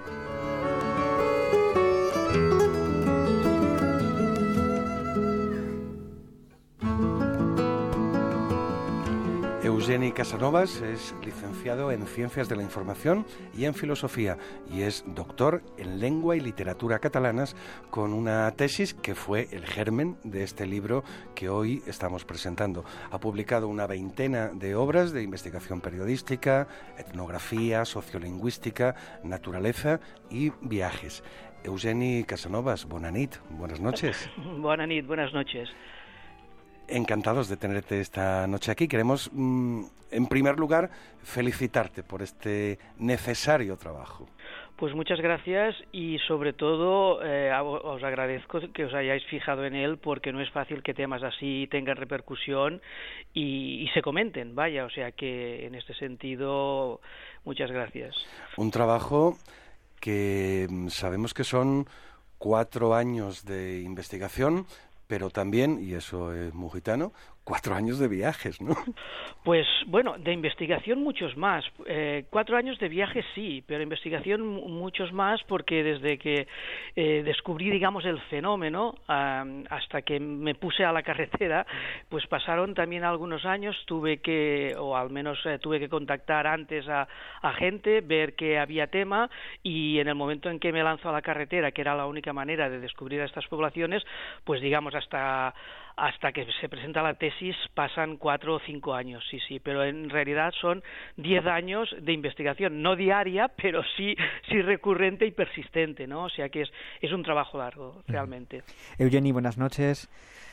Eugeni Casanovas es licenciado en Ciencias de la Información y en Filosofía y es doctor en Lengua y Literatura catalanas con una tesis que fue el germen de este libro que hoy estamos presentando. Ha publicado una veintena de obras de investigación periodística, etnografía, sociolingüística, naturaleza y viajes. Eugeni Casanovas, bona nit, buenas noches. Bona nit, buenas noches. Encantados de tenerte esta noche aquí. Queremos, en primer lugar, felicitarte por este necesario trabajo. Pues muchas gracias y sobre todo os agradezco que os hayáis fijado en él porque no es fácil que temas así tengan repercusión y se comenten, vaya, o sea que en este sentido muchas gracias. Un trabajo que sabemos que son 4 años de investigación, pero también, y eso es muy gitano, 4 años de viajes, ¿no? Pues bueno, de investigación muchos más. 4 años de viajes sí, pero investigación muchos más porque desde que descubrí, digamos, el fenómeno hasta que me puse a la carretera, pues pasaron también algunos años, tuve que contactar antes a gente, ver que había tema y en el momento en que me lanzo a la carretera, que era la única manera de descubrir a estas poblaciones, pues digamos hasta que se presenta la tesis pasan 4 o 5 años, sí, pero en realidad son 10 años de investigación, no diaria, pero sí recurrente y persistente, ¿no? O sea que es un trabajo largo, realmente. Eugeni, buenas noches.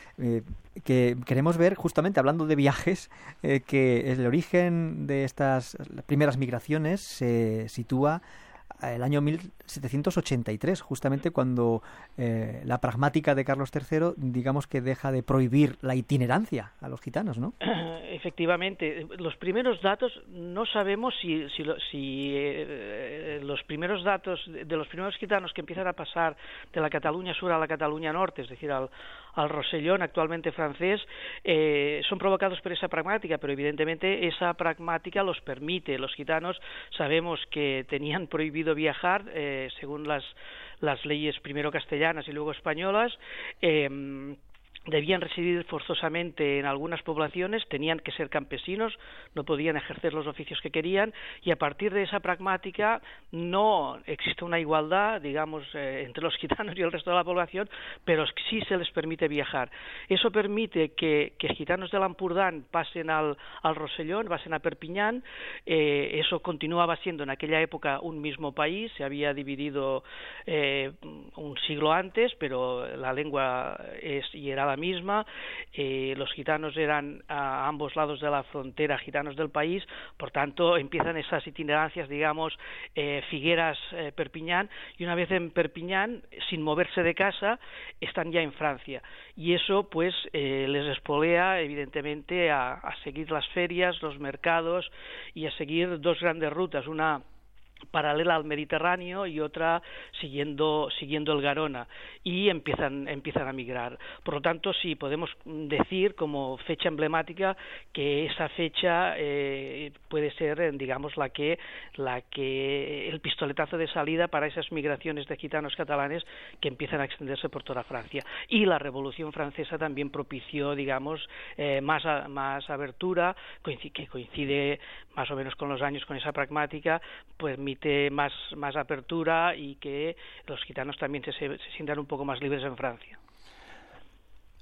Que queremos ver, justamente hablando de viajes, que el origen de estas primeras migraciones se sitúa el año 1783, justamente cuando la pragmática de Carlos III, digamos que deja de prohibir la itinerancia a los gitanos, ¿no? Efectivamente, los primeros datos no sabemos si los primeros datos de los primeros gitanos que empiezan a pasar de la Cataluña sur a la Cataluña norte, es decir, al Rosellón, actualmente francés, son provocados por esa pragmática, pero evidentemente esa pragmática los permite. Los gitanos sabemos que tenían prohibido viajar según las leyes primero castellanas y luego españolas. Debían residir forzosamente en algunas poblaciones, tenían que ser campesinos, no podían ejercer los oficios que querían, y a partir de esa pragmática no existe una igualdad, digamos, entre los gitanos y el resto de la población, pero sí se les permite viajar. Eso permite que gitanos del Ampurdán pasen al Rosellón, pasen a Perpiñán. Eso continuaba siendo en aquella época un mismo país, se había dividido un siglo antes, pero la lengua era la misma. Los gitanos eran a ambos lados de la frontera gitanos del país, por tanto empiezan esas itinerancias, digamos, Figueras, Perpiñán, y una vez en Perpiñán, sin moverse de casa, están ya en Francia, y eso pues les espolea evidentemente a seguir las ferias, los mercados y a seguir dos grandes rutas, una paralela al Mediterráneo y otra siguiendo el Garona, y empiezan a migrar. Por lo tanto, sí podemos decir como fecha emblemática que esa fecha puede ser, digamos, la que el pistoletazo de salida para esas migraciones de gitanos catalanes que empiezan a extenderse por toda Francia. Y la Revolución Francesa también propició, digamos, más abertura, que coincide más o menos con los años con esa pragmática, pues permite más apertura y que los gitanos también se sientan un poco más libres en Francia.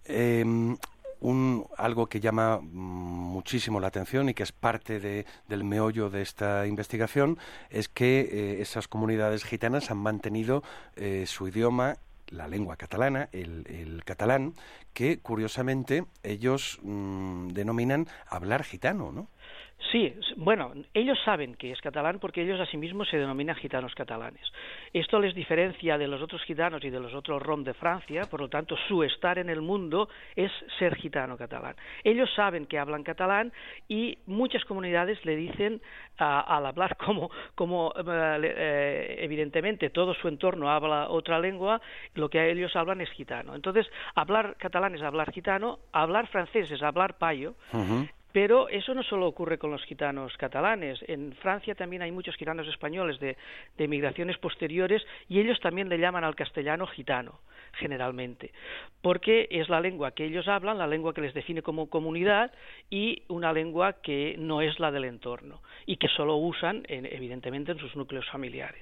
Algo que llama muchísimo la atención y que es parte del meollo de esta investigación es que esas comunidades gitanas han mantenido su idioma, la lengua catalana, el catalán, que curiosamente ellos denominan hablar gitano, ¿no? Sí, bueno, ellos saben que es catalán porque ellos a sí mismos se denominan gitanos catalanes. Esto les diferencia de los otros gitanos y de los otros rom de Francia, por lo tanto su estar en el mundo es ser gitano catalán. Ellos saben que hablan catalán y muchas comunidades le dicen al hablar como evidentemente todo su entorno habla otra lengua, lo que ellos hablan es gitano. Entonces, hablar catalán es hablar gitano, hablar francés es hablar payo. Uh-huh. Pero eso no solo ocurre con los gitanos catalanes. En Francia también hay muchos gitanos españoles de migraciones posteriores y ellos también le llaman al castellano gitano, generalmente, porque es la lengua que ellos hablan, la lengua que les define como comunidad y una lengua que no es la del entorno y que solo usan, evidentemente, en sus núcleos familiares.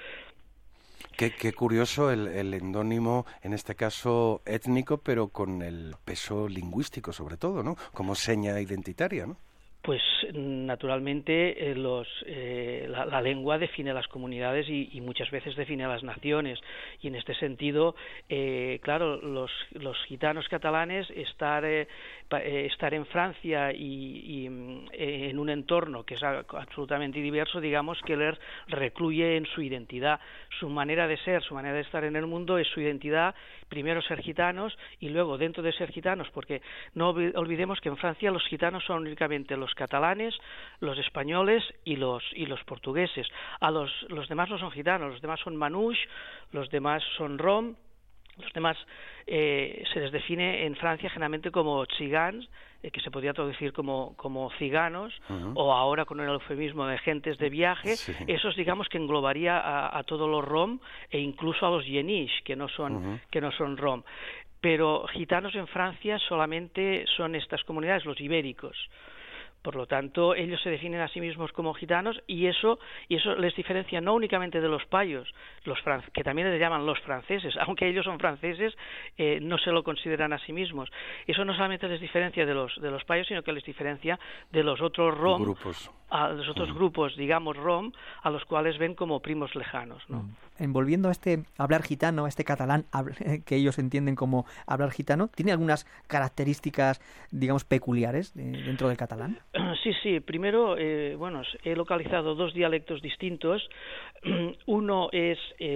Qué curioso el endónimo, en este caso étnico, pero con el peso lingüístico sobre todo, ¿no? Como seña identitaria, ¿no? Pues naturalmente la lengua define las comunidades y muchas veces define a las naciones, y en este sentido, claro, los gitanos catalanes estar en Francia y en un entorno que es absolutamente diverso, digamos que les recluye en su identidad, su manera de ser, su manera de estar en el mundo es su identidad, primero ser gitanos y luego dentro de ser gitanos, porque no olvidemos que en Francia los gitanos son únicamente los catalanes, los españoles y los portugueses. Los demás no son gitanos, los demás son manouche, los demás son rom, los demás se les define en Francia generalmente como tziganes, que se podría traducir como ciganos, uh-huh. O ahora con el eufemismo de gentes de viaje, sí. Esos digamos que englobaría a todos los rom e incluso a los yenish, que no son rom. Pero gitanos en Francia solamente son estas comunidades, los ibéricos. Por lo tanto, ellos se definen a sí mismos como gitanos y eso les diferencia no únicamente de los payos, que también les llaman los franceses, aunque ellos son franceses, no se lo consideran a sí mismos. Eso no solamente les diferencia de los payos, sino que les diferencia de los otros rom, grupos. A los otros grupos, digamos rom, a los cuales ven como primos lejanos, ¿no? Volviendo a este hablar gitano, a este catalán que ellos entienden como hablar gitano, ¿tiene algunas características, digamos, peculiares dentro del catalán? Sí. Primero, he localizado dos dialectos distintos. Uno es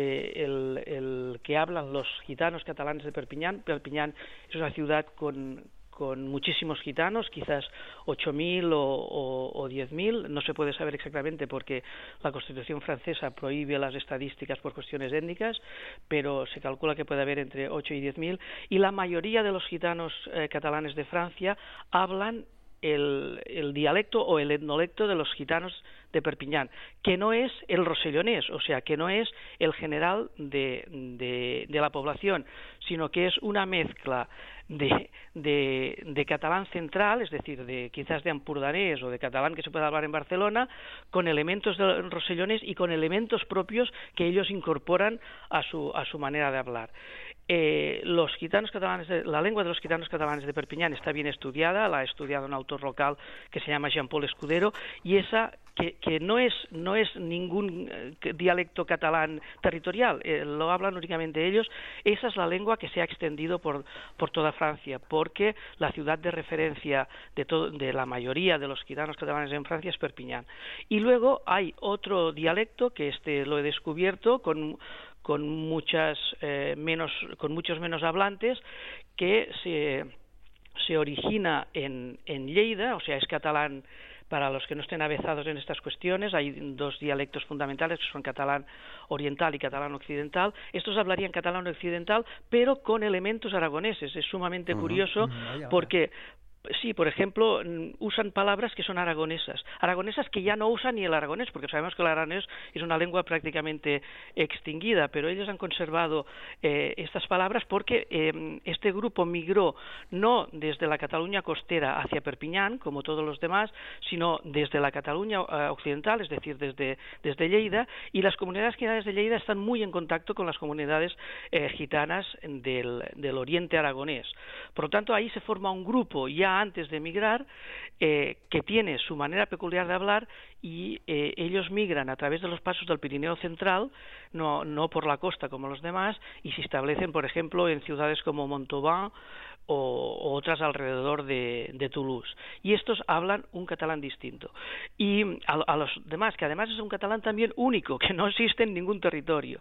el que hablan los gitanos catalanes de Perpiñán. Perpiñán es una ciudad con muchísimos gitanos, quizás 8.000 o 10.000, no se puede saber exactamente porque la Constitución francesa prohíbe las estadísticas por cuestiones étnicas, pero se calcula que puede haber entre 8 y 10.000, y la mayoría de los gitanos catalanes de Francia hablan el dialecto o el etnolecto de los gitanos de Perpiñán, que no es el rosellonés, o sea, que no es el general de la población, sino que es una mezcla de catalán central, es decir, quizás de ampurdanés o de catalán que se puede hablar en Barcelona, con elementos de rosellonés y con elementos propios que ellos incorporan a su manera de hablar. Los gitanos catalanes, la lengua de los gitanos catalanes de Perpiñán está bien estudiada, la ha estudiado un autor local que se llama Jean-Paul Escudero, y esa que no es ningún dialecto catalán territorial, lo hablan únicamente ellos. Esa es la lengua que se ha extendido por toda Francia, porque la ciudad de referencia de la mayoría de los gitanos catalanes en Francia es Perpiñán. Y luego hay otro dialecto que lo he descubierto con muchos menos hablantes, que se origina en Lleida, o sea, es catalán. Para los que no estén avezados en estas cuestiones, hay dos dialectos fundamentales que son catalán oriental y catalán occidental. Estos hablarían catalán occidental, pero con elementos aragoneses. Es sumamente curioso porque Sí, por ejemplo, usan palabras que son aragonesas que ya no usan ni el aragonés, porque sabemos que el aragonés es una lengua prácticamente extinguida, pero ellos han conservado estas palabras porque este grupo migró no desde la Cataluña costera hacia Perpiñán, como todos los demás, sino desde la Cataluña occidental, es decir, desde Lleida, y las comunidades gitanas de Lleida están muy en contacto con las comunidades gitanas del oriente aragonés. Por lo tanto, ahí se forma un grupo ya antes de emigrar, que tiene su manera peculiar de hablar, y ellos migran a través de los pasos del Pirineo central, no por la costa como los demás, y se establecen, por ejemplo, en ciudades como Montauban o otras alrededor de Toulouse. Y estos hablan un catalán distinto. Y a los demás, que además es un catalán también único, que no existe en ningún territorio.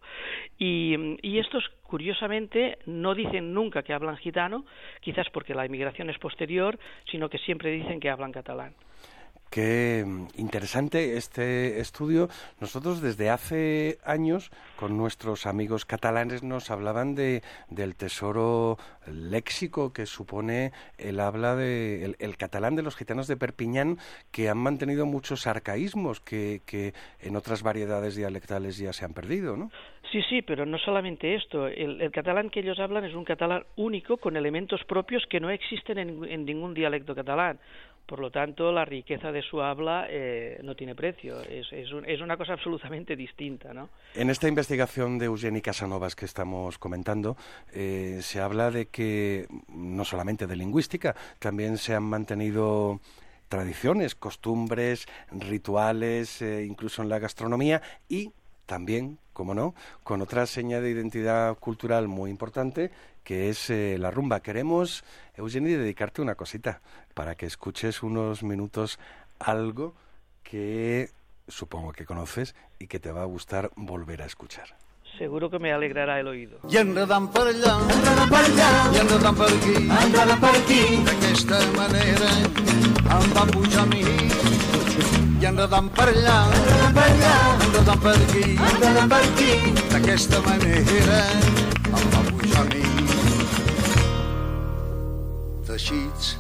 Y estos, curiosamente, no dicen nunca que hablan gitano, quizás porque la inmigración es posterior, sino que siempre dicen que hablan catalán. Qué interesante este estudio. Nosotros desde hace años con nuestros amigos catalanes nos hablaban del tesoro léxico que supone el habla el catalán de los gitanos de Perpiñán, que han mantenido muchos arcaísmos que en otras variedades dialectales ya se han perdido, ¿no? Sí, pero no solamente esto. El catalán que ellos hablan es un catalán único con elementos propios que no existen en ningún dialecto catalán. Por lo tanto, la riqueza de su habla no tiene precio. Es una cosa absolutamente distinta, ¿no? En esta investigación de Eugeni Casanovas que estamos comentando, se habla de que, no solamente de lingüística, también se han mantenido tradiciones, costumbres, rituales, incluso en la gastronomía, y también, como no, con otra seña de identidad cultural muy importante, que es la rumba. Queremos, Eugeni, dedicarte una cosita para que escuches unos minutos algo que supongo que conoces y que te va a gustar volver a escuchar. Seguro que me alegrará el oído. I enredant per allà, i enredant per aquí, d'aquesta manera em va pujar a mi. I enredant per allà, enredant per aquí, d'aquesta manera em va pujar a mi. Teixits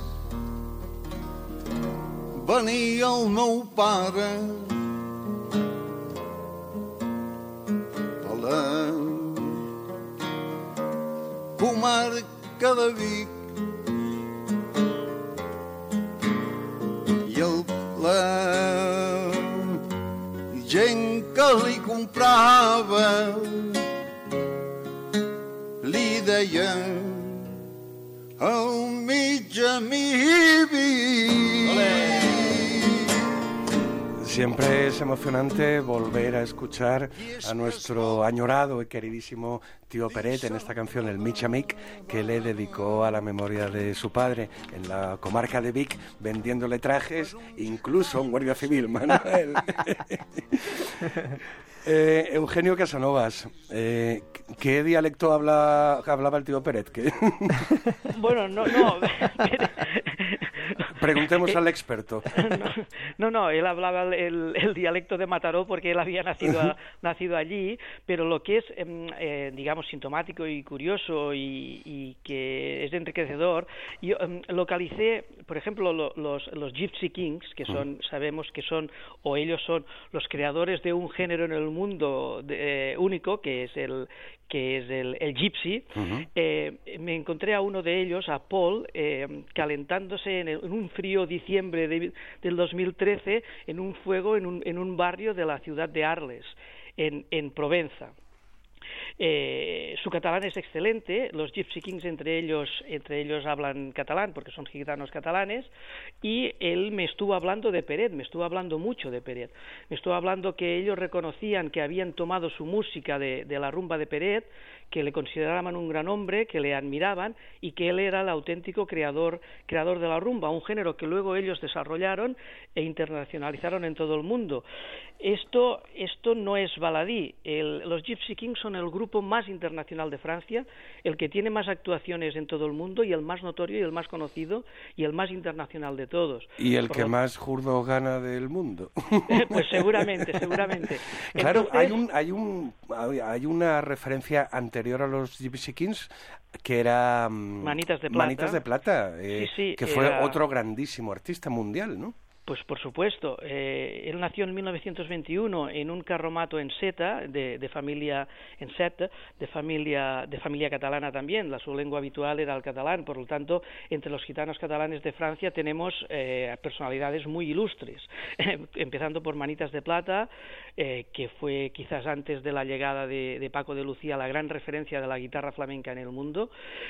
venia el meu pare de la comarca de Vic i la gent que li comprava li deia el mig amibi. Siempre es emocionante volver a escuchar a nuestro añorado y queridísimo tío Peret en esta canción, el Mig Amic, que le dedicó a la memoria de su padre en la comarca de Vic, vendiéndole trajes, incluso un guardia civil, Manuel. Eugenio Casanovas, ¿qué dialecto hablaba el tío Peret? Bueno, no. Preguntemos al experto. No, él hablaba el dialecto de Mataró porque él había nacido allí, pero lo que es, digamos, sintomático y curioso y que es enriquecedor, yo localicé, por ejemplo, los Gypsy Kings, que sabemos que son, o ellos son los creadores de un género en el mundo único, que es el gypsy. Me encontré a uno de ellos, a Paul, calentándose en un frío diciembre del 2013 en un fuego en un barrio de la ciudad de Arles, en Provenza. Su catalán es excelente, los Gypsy Kings entre ellos hablan catalán porque son gitanos catalanes, y él me estuvo hablando de Peret, me estuvo hablando mucho de Peret, me estuvo hablando que ellos reconocían que habían tomado su música de la rumba de Peret, que le consideraban un gran hombre, que le admiraban y que él era el auténtico creador de la rumba, un género que luego ellos desarrollaron e internacionalizaron en todo el mundo. Esto no es baladí. Los Gypsy Kings son el grupo grupo más internacional de Francia, el que tiene más actuaciones en todo el mundo y el más notorio y el más conocido y el más internacional de todos. Y el que más zurdo gana del mundo. Pues seguramente. Claro, entonces, hay una referencia anterior a los Gypsy Kings que era Manitas de Plata, sí, que fue otro grandísimo artista mundial, ¿no? Pues por supuesto. Él nació en 1921 en un carromato en Seta, de familia catalana también. Su lengua habitual era el catalán. Por lo tanto, entre los gitanos catalanes de Francia tenemos personalidades muy ilustres, empezando por Manitas de Plata, que fue quizás antes de la llegada de Paco de Lucía la gran referencia de la guitarra flamenca en el mundo.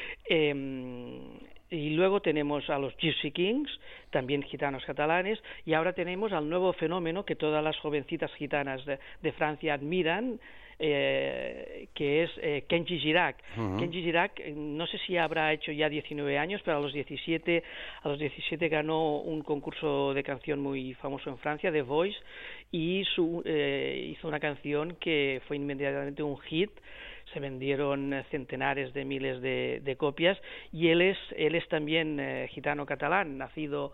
Y luego tenemos a los Gypsy Kings, también gitanos catalanes, y ahora tenemos al nuevo fenómeno que todas las jovencitas gitanas de Francia admiran, que es Kenji Girac. Kenji Girac, no sé si habrá hecho ya 19 años, pero a los 17 ganó un concurso de canción muy famoso en Francia, The Voice, y hizo una canción que fue inmediatamente un hit. Se vendieron centenares de miles de copias, y él es también gitano catalán, nacido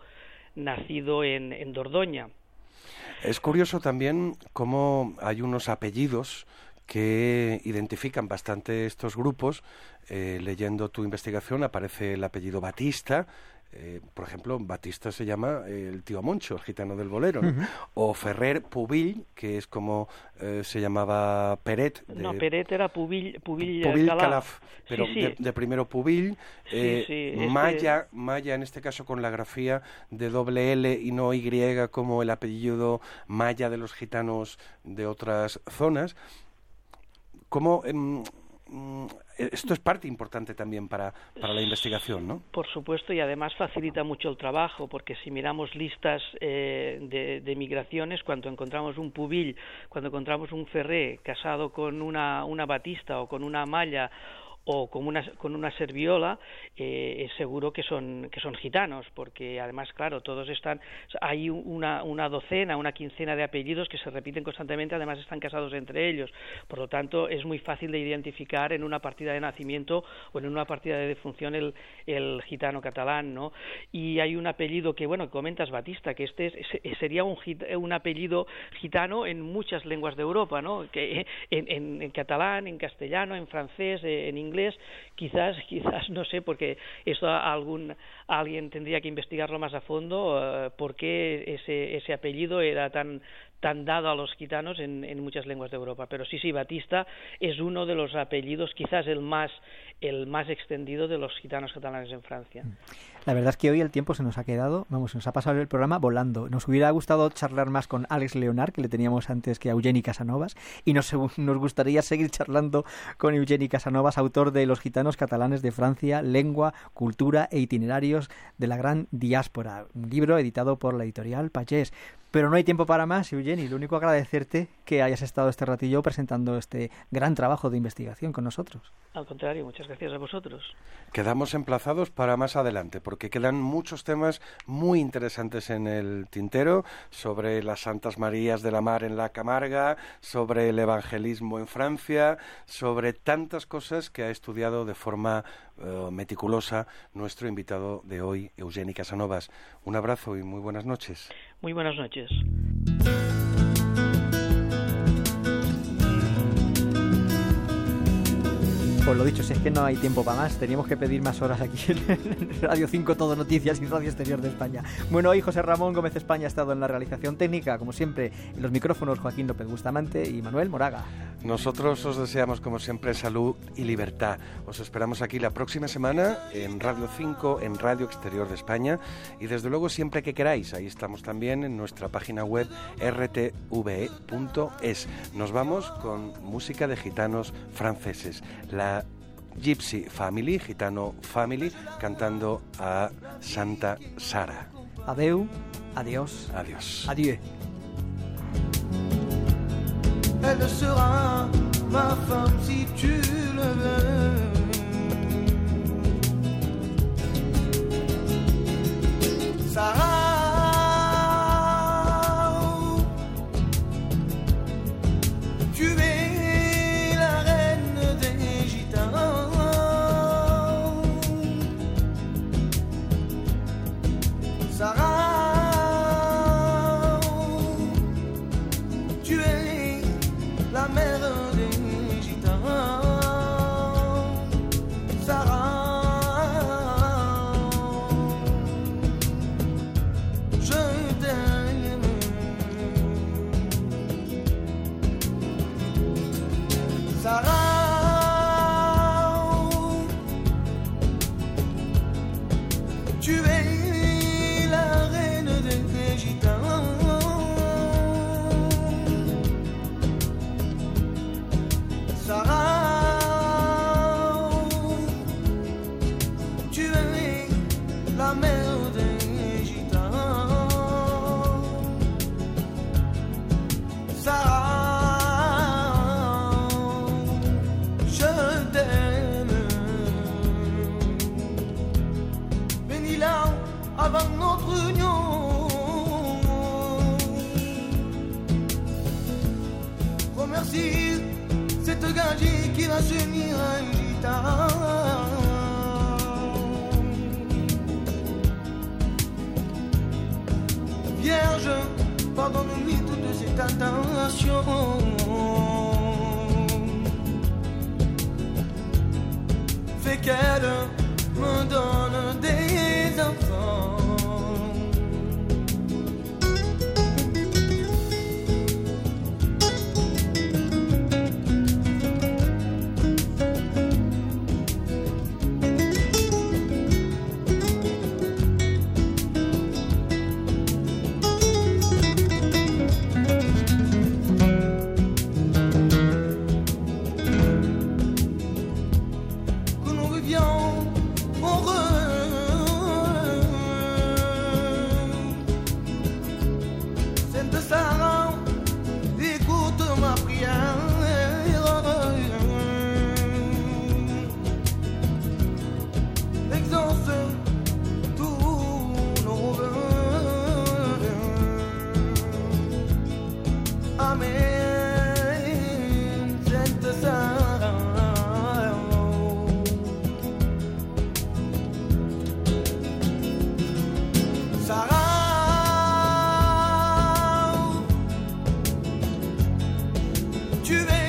en Dordoña. Es curioso también cómo hay unos apellidos que identifican bastante estos grupos. Leyendo tu investigación aparece el apellido Batista. Por ejemplo, Batista se llama el tío Moncho, el gitano del bolero, ¿no? O Ferrer Pubill, que es como se llamaba Peret. No, Peret era Pubill Calaf, pero sí. De primero Pubill. Maya, en este caso con la grafía de doble L y no Y, como el apellido Maya de los gitanos de otras zonas. ¿Cómo...? Esto es parte importante también para la investigación, ¿no? Por supuesto, y además facilita mucho el trabajo, porque si miramos listas de migraciones, cuando encontramos un Pubill, cuando encontramos un Ferré casado con una Batista o con una Maya o con una serviola, es seguro que son gitanos, porque además, claro, hay una docena, una quincena de apellidos que se repiten constantemente, además están casados entre ellos. Por lo tanto, es muy fácil de identificar en una partida de nacimiento o en una partida de defunción el gitano catalán, ¿no? Y hay un apellido que, bueno, comentas Batista, que sería un apellido gitano en muchas lenguas de Europa, ¿no? Que en catalán, en castellano, en francés, en inglés, quizás no sé, porque eso alguien tendría que investigarlo más a fondo, por qué ese apellido era tan dado a los gitanos en muchas lenguas de Europa. Pero sí, Batista es uno de los apellidos, quizás el más extendido de los gitanos catalanes en Francia. La verdad es que hoy el tiempo se nos ha quedado, nos ha pasado el programa volando. Nos hubiera gustado charlar más con Àlex Leonard, que le teníamos antes que a Eugeni Casanovas, y nos gustaría seguir charlando con Eugeni Casanovas, autor de Los gitanos catalanes de Francia, lengua, cultura e itinerarios de la gran diáspora, un libro editado por la editorial Pagès. Pero no hay tiempo para más, Eugeni. Lo único agradecerte que hayas estado este ratillo presentando este gran trabajo de investigación con nosotros. Al contrario, muchas gracias a vosotros. Quedamos emplazados para más adelante, porque quedan muchos temas muy interesantes en el tintero, sobre las Santas Marías de la Mar en la Camarga, sobre el evangelismo en Francia, sobre tantas cosas que ha estudiado de forma meticulosa nuestro invitado de hoy, Eugeni Casanovas. Un abrazo y muy buenas noches. Muy buenas noches. Pues lo dicho, si es que no hay tiempo para más, teníamos que pedir más horas aquí en Radio 5 Todo Noticias y Radio Exterior de España. Bueno, hoy José Ramón Gómez España ha estado en la realización técnica, como siempre, en los micrófonos Joaquín López Bustamante y Manuel Moraga. Nosotros os deseamos, como siempre, salud y libertad. Os esperamos aquí la próxima semana en Radio 5, en Radio Exterior de España, y desde luego siempre que queráis. Ahí estamos también en nuestra página web rtve.es. Nos vamos con música de gitanos franceses. La Gypsy Family, Gitano Family, cantando a Santa Sara. Adeu, adiós, adieu. Elle sera ma femme si tu le veux. Sarah, tu es la reine mère des gitans. Sarah, je t'aime. Sarah, tu es la reine des gitans. Sarah, tu es la mère des gitans. Sarah, je t'aime. Bénis-la avant notre union. Remercie cette gadji qui va s'unir à un gitan. Vierge, pardonne-lui toutes ses tentations. Fais qu'elle me donne des enfants. Que nous vivions heureux. Sainte Sarah, écoute ma prière. Exauce tous nos vœux. Amen. Sainte Sarah, Sarah, tu es